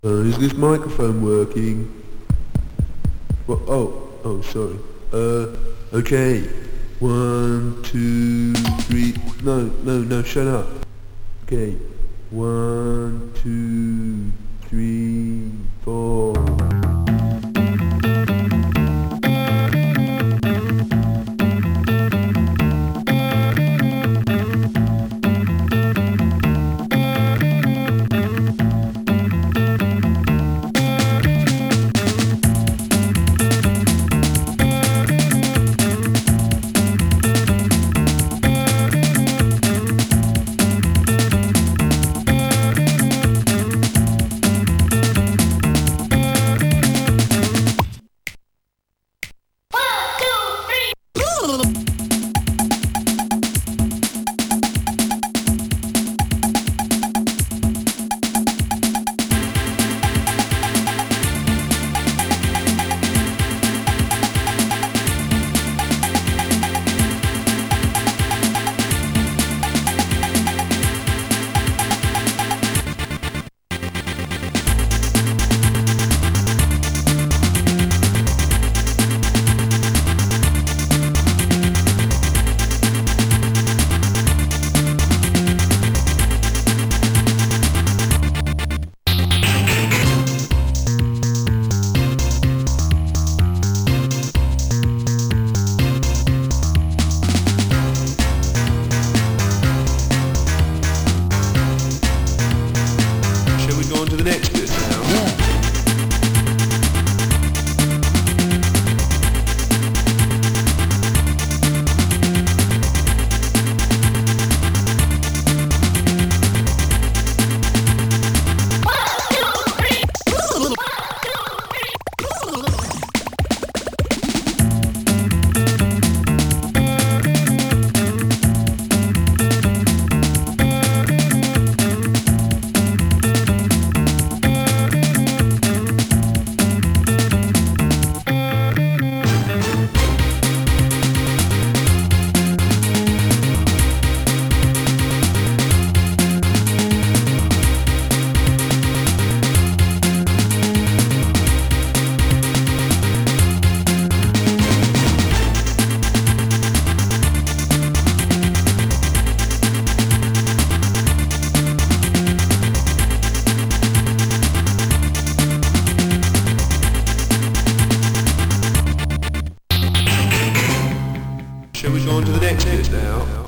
Is this microphone working? What? Oh, sorry. Okay. 1, 2, 3. No, shut up. Okay. 1, 2, 3, 4. On to the next bit now. Shall we go on to the next bit now?